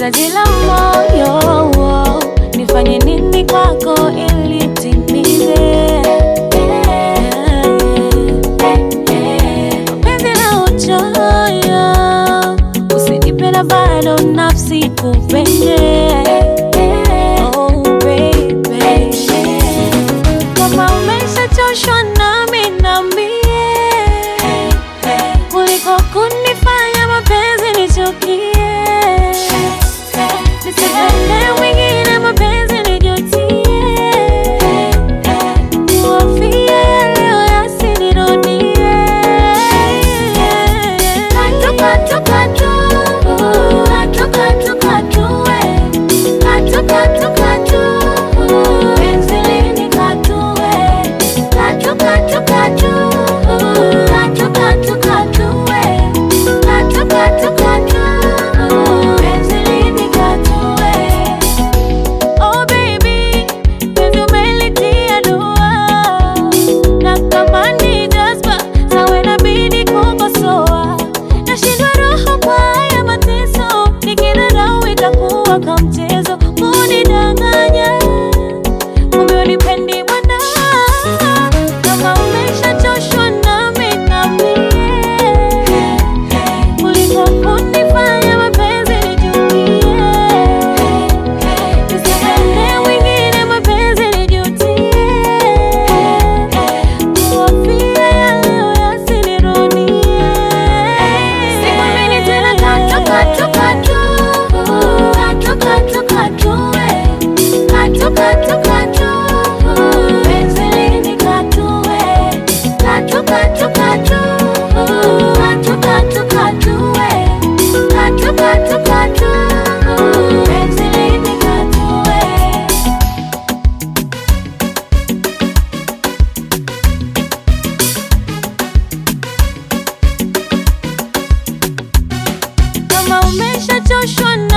hitaji la moyo, nifanye nini kwako ili timize? Mapenzi na uchoyo, usinipenda bado nafsi kupende. Oh baby, kama umeshachoshwa nami niambie, kuliko kunifanya mapenzi nichukie. Nisipende mwingine mapenzi nijutie, niwafie leo yasinirudie. Katu katu katu, katu katu katu we, katu katu katu, penzi lini katu we, katu katu katu, katu katu katu we, katu katu katu, penzi lini katu we. Oh baby, penzi umelitia dua, na kama ni jazba sawa inabidi kukosoa. Nashindwa roho kwa haya mateso, nikidharau itakuwa kama mchezo. Kunidanganya kumbe unipendi bwana, kama umeshachoshwa nami niambie, kuliko kunifanya mapenzi nijutie. Nisipende mwingine mapenzi nijutie, niwafie leo yasinirudie. Sikwamini tena katu katu katu, katu katu katu we, katu katu katu, penzi lini katu we, katu katu katu, katu katu katu we, katu katu katu, penzi lini katu we. Kama umeshachoshwa